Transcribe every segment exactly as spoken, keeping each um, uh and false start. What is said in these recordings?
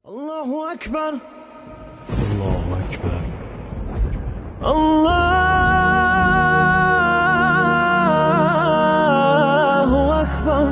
الله اکبر، الله اکبر، الله اکبر،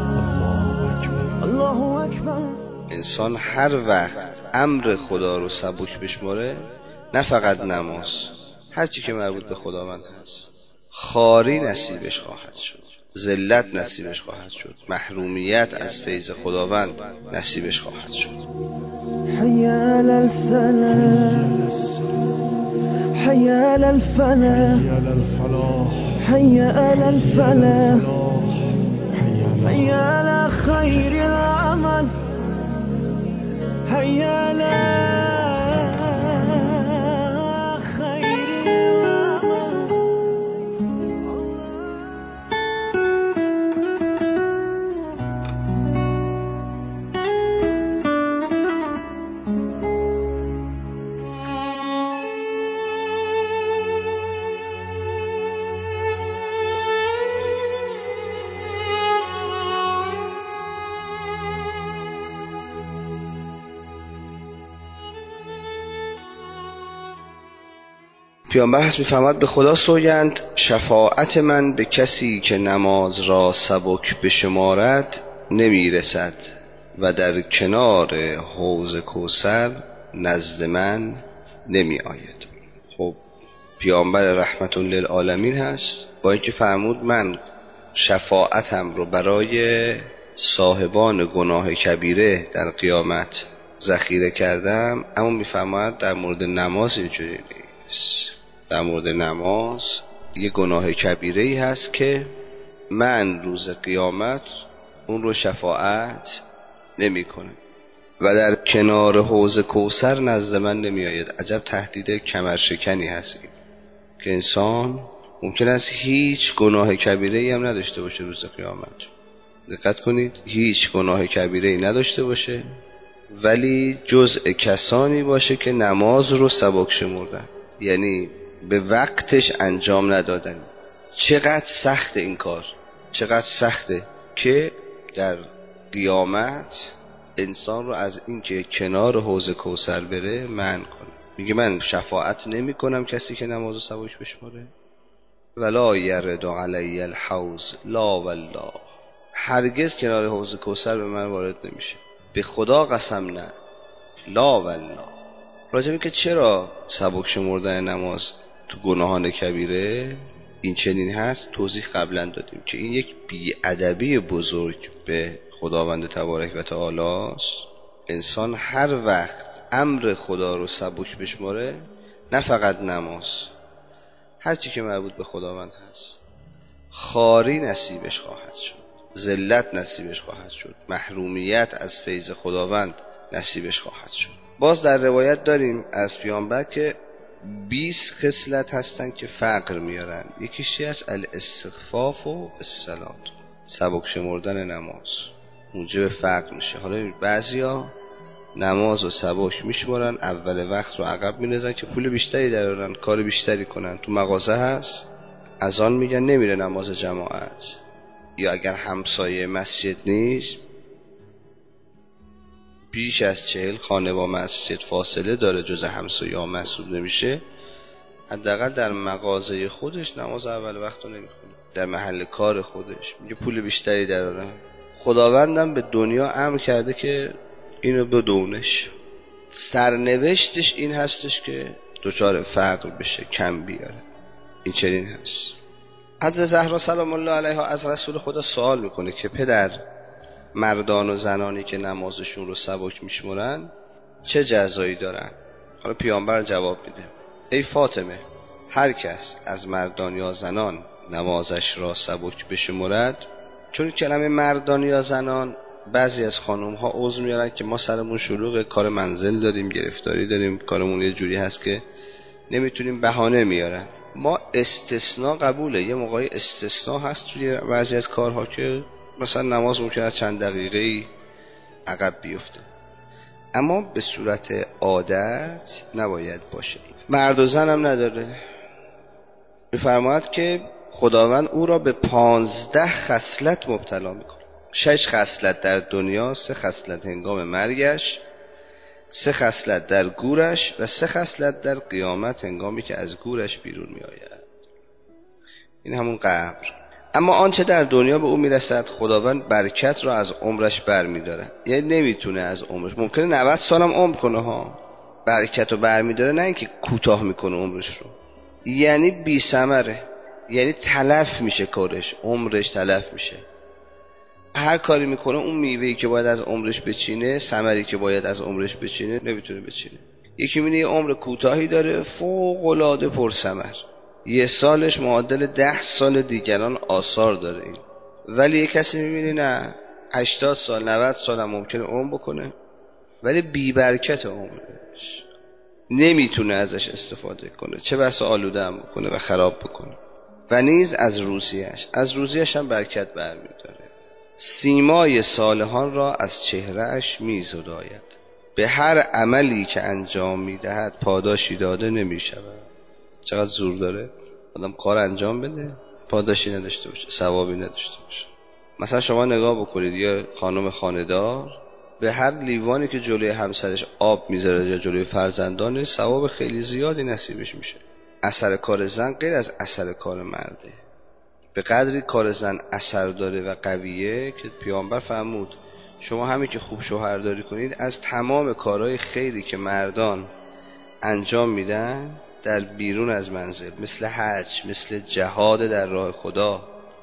الله اکبر. انسان هر وقت امر خدا رو سبک بشماره، نه فقط نماز، هر چی که مربوط به خداوند هست، خاری نصیبش خواهد شد، ذلت نصیبش خواهد شد، محرومیت از فیض خداوند نصیبش خواهد شد. حی علی الصلاة، حی علی الفلاح، حی علی الفلاح، حی علی خیر العمل، حی علی خیر العمل. پیامبر هست میفهمد به خدا سوگند شفاعت من به کسی که نماز را سبک بشمارد نمیرسد و در کنار حوض کوثر نزد من نمی آید. خب پیامبر رحمت للعالمین هست، با اینکه فرمود من شفاعتم رو برای صاحبان گناه کبیره در قیامت ذخیره کردم، اما میفهمد در مورد نماز اینجوری نیست. در مورد نماز یه گناه کبیره ای هست که من روز قیامت اون رو شفاعت نمی کنم و در کنار حوض کوثر نزد من نمی آید. عجب تهدید کمرشکنی هست این، که انسان ممکن است هیچ گناه کبیره ای هم نداشته باشه روز قیامت. دقت کنید، هیچ گناه کبیره ای نداشته باشه ولی جزء کسانی باشه که نماز رو سبک شمردن، یعنی به وقتش انجام ندادن. چقدر سخت این کار، چقدر سخته که در قیامت انسان رو از این که کنار حوض کوثر بره منع کنه. میگه من شفاعت نمی کنم کسی که نماز رو سبک بشماره. ولا یرد علی الحوض لا والله، هرگز کنار حوض کوثر به من وارد نمیشه، به خدا قسم نه، لا والله. راجع که چرا سبک شمردن نماز تو گناهان کبیره این چنین هست توضیح قبلا دادیم که این یک بی‌ادبی بزرگ به خداوند تبارک و تعالی است. انسان هر وقت امر خدا رو سبک بشماره، نه فقط نماز، هر چی که مربوط به خداوند هست، خاری نصیبش خواهد شد، ذلت نصیبش خواهد شد، محرومیت از فیض خداوند نصیبش خواهد شد. باز در روایت داریم از پیامبر که بیست خصلت هستن که فقر میارن. یکیشی از الاستخفاف و الصلاة، سبک شمردن نماز موجب فقر میشه. حالا بعضیا نماز و سبک میشمارن، اول وقت رو عقب میندازن که پول بیشتری درارن، کار بیشتری کنن. تو مغازه هست اذان میگن نمیره نماز جماعت، یا اگر همسایه مسجد نیست بیش از چهل خانه با مسجد فاصله داره، جز همسایه ها محسوب نمیشه، حداقل در مغازه خودش نماز اول وقت رو نمیخونه، در محل کار خودش میگه پول بیشتری درارم. خداوندم به دنیا امر کرده که اینو بدونش، سرنوشتش این هستش که دچار فقر بشه، کم بیاره. این چنین هست. حضرت زهرا سلام الله علیها از رسول خدا سوال میکنه که پدر، مردان و زنانی که نمازشون رو سبک میشمرن چه جزایی دارن؟ حالا پیامبر جواب میده ای فاطمه، هر کس از مردان یا زنان نمازش را سبک بشمرد، چون کلمه مردان یا زنان بعضی از خانم ها عذر میارن که ما سرمون شلوغه، کار منزل داریم، گرفتاری داریم، کارمون یه جوری هست که نمیتونیم، بهانه میارن. ما استثناء قبوله، یه موقعی استثناء هست توی بعضی از کارها که مثلا نماز ممکن است چند دقیقه‌ای عقب بیفته، اما به صورت عادت نباید باشه. مرد و زن هم نداره. می‌فرماید که خداوند او را به پانزده خصلت مبتلا می‌کنه. شش خصلت در دنیا، سه خصلت هنگام مرگش، سه خصلت در گورش و سه خصلت در قیامت هنگامی که از گورش بیرون می آید. این همون قبر. اما آنچه در دنیا به او میرسد خداوند برکت را از عمرش بر می داره. یعنی نمیتونه از عمرش، ممکنه نود سالم عمر کنه ها، برکت رو بر می داره، نه اینکه کوتاه میکنه عمرش رو. یعنی بی ثمره، یعنی تلف میشه کارش، عمرش تلف میشه. هر کاری میکنه اون میوهی که باید از عمرش بچینه، ثمری که باید از عمرش بچینه نمیتونه بچینه. یکی میبینه یه عمر کوتاهی داره فوق العاده پرثمر، یه سالش معادل ده سال دیگران آثار داره این. ولی یه کسی میبینی نه هشتاد سال نود سال هم ممکنه عمر بکنه ولی بی برکت عمرش، نمیتونه ازش استفاده کنه، چه بسا آلوده هم بکنه و خراب بکنه. و نیز از روزیش از روزیش هم برکت برمیداره. سیمای صالحان را از چهرهش میزداید، به هر عملی که انجام میدهد پاداشی داده نمیشود. چقدر زور داره آدم کار انجام بده پاداشی نداشته باشه، ثوابی نداشته باشه. مثلا شما نگاه بکنید یه خانم خانه‌دار به هر لیوانی که جلوی همسرش آب میذاره یا جلوی فرزندانش ثواب خیلی زیادی نصیبش میشه. اثر کار زن غیر از اثر کار مرده. به قدری کار زن اثر داره و قویه که پیامبر فرمود شما همین که خوب شوهرداری کنید از تمام کارهای خیری که مردان انجام میدن در بیرون از منزل، مثل حج، مثل جهاد در راه خدا،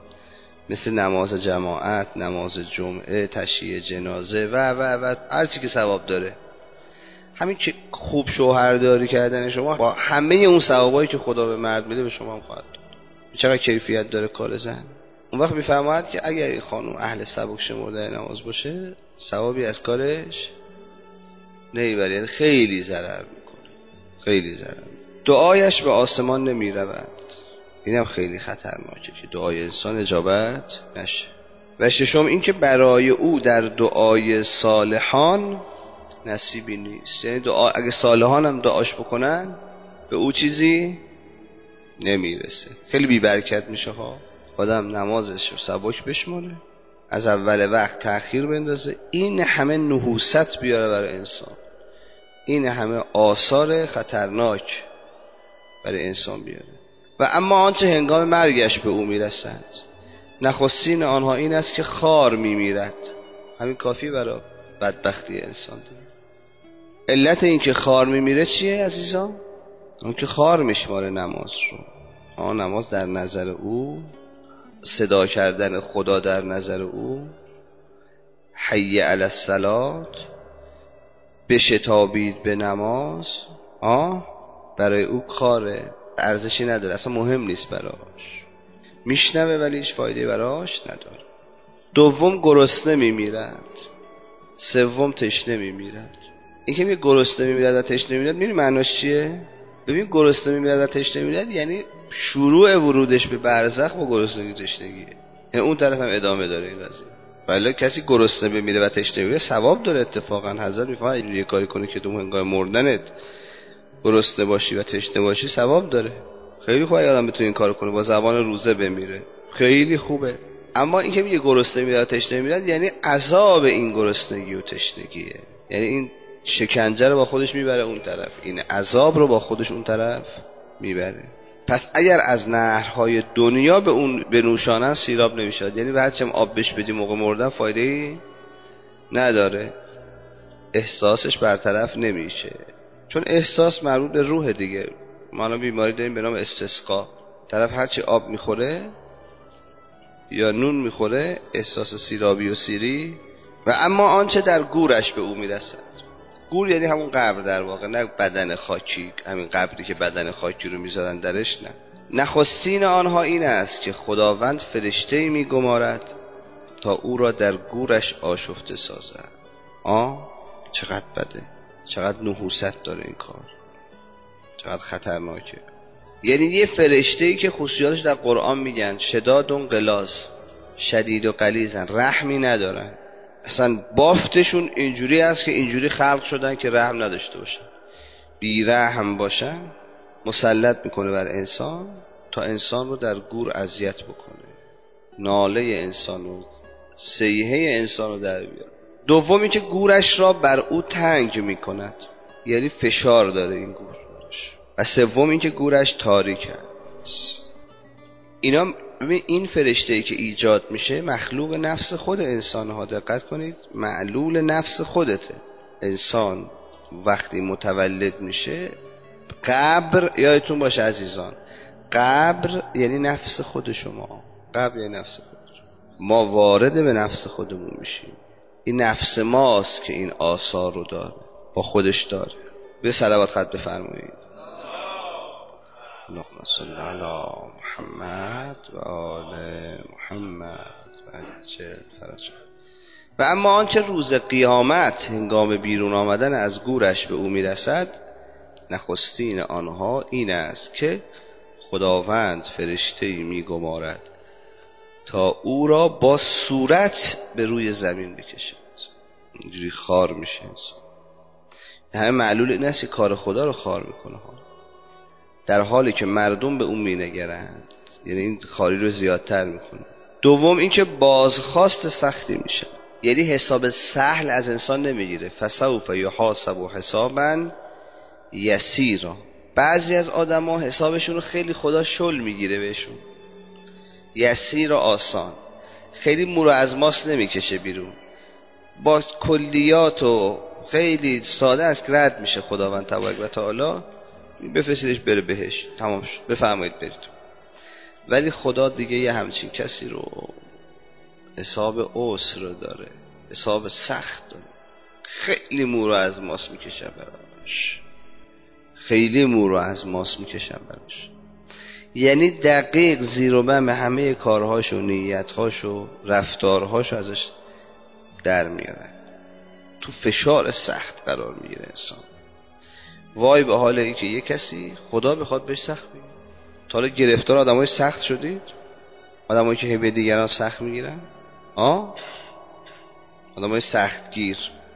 مثل نماز جماعت، نماز جمعه، تشییع جنازه و و و هر چی که ثواب داره، همین که خوب شوهرداری کردن شما با همه اون ثوابایی که خدا به مرد میده به شما هم خواهد داد. چقدر کیفیت داره کار زن. اون وقت میفهمد که اگر این خانم اهل سبک شمردن نماز باشه ثوابی از کارش نمیبره، یعنی خیلی ضرر میکنه، خیلی ضرر. دعایش به آسمان نمی رود. اینم خیلی خطرناکه که دعای انسان اجابت نشه. و ششم این که برای او در دعای صالحان نصیبی نیست. یعنی دعا اگه صالحان هم دعاش بکنن به او چیزی نمیرسه، خیلی بی برکت میشه ها. آدم نمازش رو سبک بشماره، از اول وقت تأخیر بندازه، این همه نحوست بیاره برای انسان، این همه آثار خطرناک برای انسان بیاره. و اما آنچه هنگام مرگش به او میرسد نخستین آنها این است که خار میمیرد. همین کافی برای بدبختی انسان داره. علت این که خار میمیره چیه عزیزان؟ اون که خار میشماره نماز رو. آن نماز در نظر او، صدا کردن خدا در نظر او، حی علی الصلاه، بشتابید به نماز، آه برای او کاره، ارزشی نداره، اصلا مهم نیست براش، میشنوه ولی هیچ فایده براش نداره. دوم گرسنه میمیرد، سوم تشنه میمیرد. این که میگه گرسنه میمیرد و تشنه میمیرد میدونی معناش چیه؟ ببین گرسنه میمیرد و تشنه میمیرد یعنی شروع ورودش به برزخ با گرسنگی تشنگیه، یعنی اون طرف هم ادامه داره این قضیه. ولی کسی گرسنه بمیره و تشنه میمیره ثواب داره. اتفاقا حضرت میفرماید یه کاری کنی که تو هنگام مردنت گرسنه باشی و تشنه باشی ثواب داره. خیلی خوبه آدم بتونه این کارو کنه، با زبان روزه بمیره، خیلی خوبه. اما این که میگه گرسنه میمیره و تشنه میمیره یعنی عذاب این گرسنگی و تشنگیه، یعنی این شکنجه رو با خودش میبره اون طرف، این عذاب رو با خودش اون طرف میبره. پس اگر از نهرهای دنیا به اون بنوشانن سیراب نمیشد، یعنی هرچی هم آب بهش بدی موقع مردن فایده‌ای نداره، احساسش برطرف نمیشه، چون احساس مربوط به روح دیگه. ما الان بیماری داریم به نام استسقا، طرف هرچی آب میخوره یا نون میخوره احساس سیرابی و سیری. و اما آنچه در گورش به او میرسد، گور یعنی همون قبر در واقع، نه بدن خاکی، همین قبری که بدن خاکی رو میذارن درش، نه. نخستین آنها این است که خداوند فرشته‌ای میگمارد تا او را در گورش آشفته سازد. آه چقدر بده، چقدر نحوست داره این کار، چقدر خطرناکه. یعنی یه فرشته‌ای که خصوصیاتش در قرآن میگن شداد و غلاظ، شدید و غلیظن، رحمی ندارن، اصلا بافتشون اینجوری است که اینجوری خلق شدن که رحم نداشته باشن، بی رحم باشن، مسلط میکنه بر انسان تا انسان رو در گور اذیت بکنه، ناله انسان رو، صیحه انسان رو در بیاره. دومی که گورش را بر او تنگ می کند، یعنی فشار داره این گور براش. و سوم این که گورش تاریک است. اینا این فرشته‌ای که ایجاد میشه مخلوق نفس خود انسان ها. دقت کنید، معلول نفس خودته. انسان وقتی متولد میشه، قبر، یادتون باشه عزیزان، قبر یعنی نفس خود شما. قبر یعنی نفس خود شما. ما وارد به نفس خودمون میشیم. این نفس ماست که این آثار رو داره، با خودش داره. به صلوات خط بفرمایید. اللهم صل علی محمد و آل محمد و عجل فرجه. و اما آنچه روز قیامت هنگام بیرون آمدن از گورش به او میرسد، نخستین آنها این است که خداوند فرشته‌ای میگمارد تا او را با صورت به روی زمین بکشد. اینجوری خار میشه انسان. همه معلول این است که کار خدا رو خار میکنه ها، در حالی که مردم به اون مینگرند، یعنی این خاری رو زیادتر میکنه. دوم این که بازخواست سختی میشه، یعنی حساب سهل از انسان نمیگیره. فسوف یحاسب حسابا یسیرا. بعضی از آدم ها حسابشون رو خیلی خدا شل میگیره بهشون، یسیر و آسان، خیلی مو رو از ماست نمیکشه بیرون، با کلیات و خیلی ساده است که رد میشه. خداوند تبارک و تعالی بفرستیدش بره بهش، تمام شد، بفرمایید برید. ولی خدا دیگه یه همچین کسی رو حساب عسر رو داره، حساب سخت داره، خیلی مو رو از ماست میکشه براش، خیلی مو رو از ماست میکشه براش. یعنی دقیق زیر و بم همه کارهاش و نیتهاش و رفتارهاش ازش در میاره. تو فشار سخت قرار میگیره انسان. وای به حال این که یه کسی خدا بخواد بهش سخت بگیره. تا حالا گرفتار آدمای سخت شدید؟ آدمایی که به دیگران سخت میگیرن؟ آه؟ آدمای سخت گیر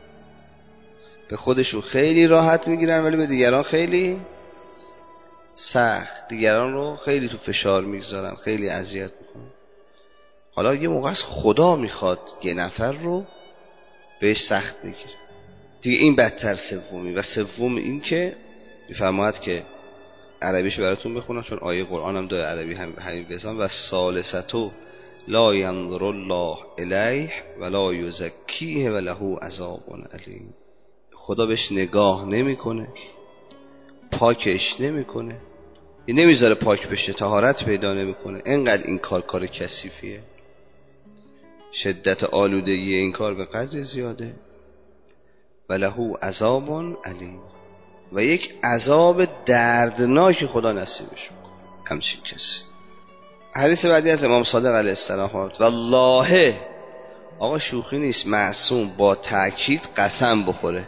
به خودشون خیلی راحت میگیرن ولی به دیگران خیلی سخت، دیگران رو خیلی تو فشار میگذارن، خیلی اذیت میکنن. حالا یه موقع از خدا میخواد یه نفر رو بهش سخت میگیره دیگه، این بدتر سومی. و سوم این که میفرماید که عربیش براتون بخونم چون آیه قرآن هم داره عربی هم همین بزن. و ثالثتو لا ینظر الله الیه ولا یزکیه وله عذاب علیم. خدا بهش نگاه نمیکنه، پاکش نمیکنه، این نمیذاره پاک بشه، طهارت پیدا نمیکنه. اینقدر این کار کار کثیفیه، شدت آلودگی این کار به قدر زیاده. وله عذاب علیم، و یک عذاب دردناک خدا نصیبش میکنه همچین کسی. حدیث بعدی از امام صادق علیه السلام: والله، آقا شوخی نیست، معصوم با تأکید قسم بخوره.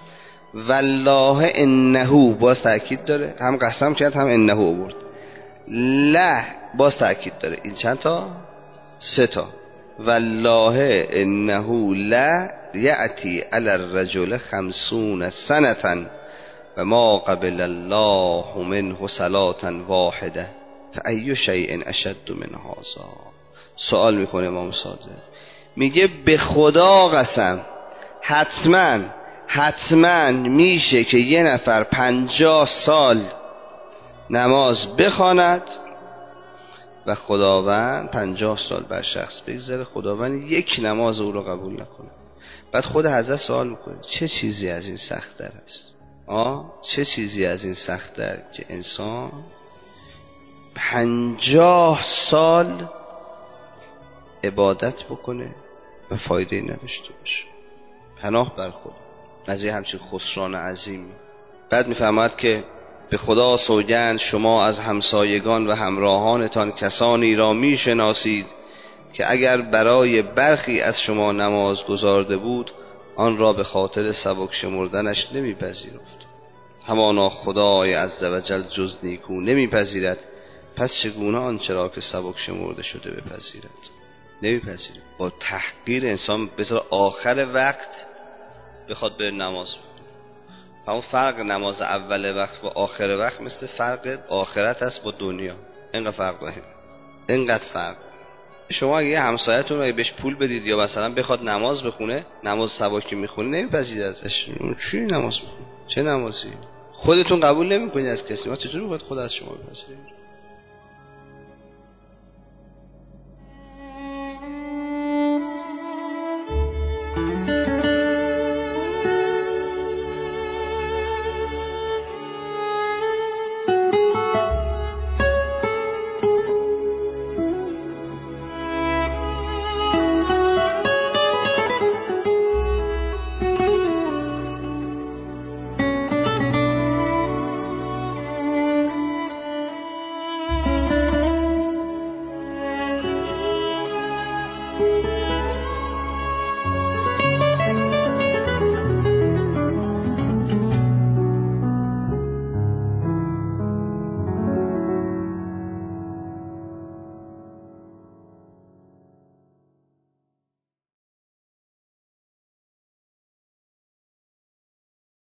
والله انه، باز تأکید داره، هم قسم کرد هم انه آورد. لا، باز تأکید داره. این چند تا؟ سه تا. والله انه لا یأتی علی الرجل خمسون سنة و ما قبل الله منه صلاة واحده فأی شیء اشد من هذا. سوال میکنه امام صادق، میگه به خدا قسم، حتما حتما میشه که یه نفر پنجاه سال نماز بخواند و خداوند پنجاه سال بر شخص بگذره، خداوند یک نماز او رو قبول نکنه. بعد خود حضرت سوال میکنه چه چیزی از این سخت‌تر است؟ آه چه چیزی از این سخت‌تر که انسان پنجاه سال عبادت بکنه و فایده نداشته باشه؟ پناه بر خود از یه همچین خسران عظیمی. بعد میفهمد که به خدا سوگند شما از همسایگان و همراهانتان کسانی را میشناسید که اگر برای برخی از شما نماز گزارده بود آن را به خاطر سبک شمردنش نمیپذیرفت. همانا خدای عزوجل جز نیکو نمیپذیرد، پس چگونه آنچه را که سبک شمرده شده بپذیرد؟ نمیپذیرد. با تحقیر انسان بذار آخر وقت بخواد به نماز بود. همون فرق نماز اول وقت و آخر وقت مثل فرق آخرت است با دنیا. اینقدر فرق داره، اینقدر فرق. شما اگه یه همسایه‌تون رو بهش پول بدید یا مثلا بخواد نماز بخونه، نماز سبکی میخونه، نمیپذیرید ازش. چی نماز میخونه؟ چه نمازی؟ خودتون قبول نمیکنید از کسی، ما چطور میخواید خود از شما بپذیرید؟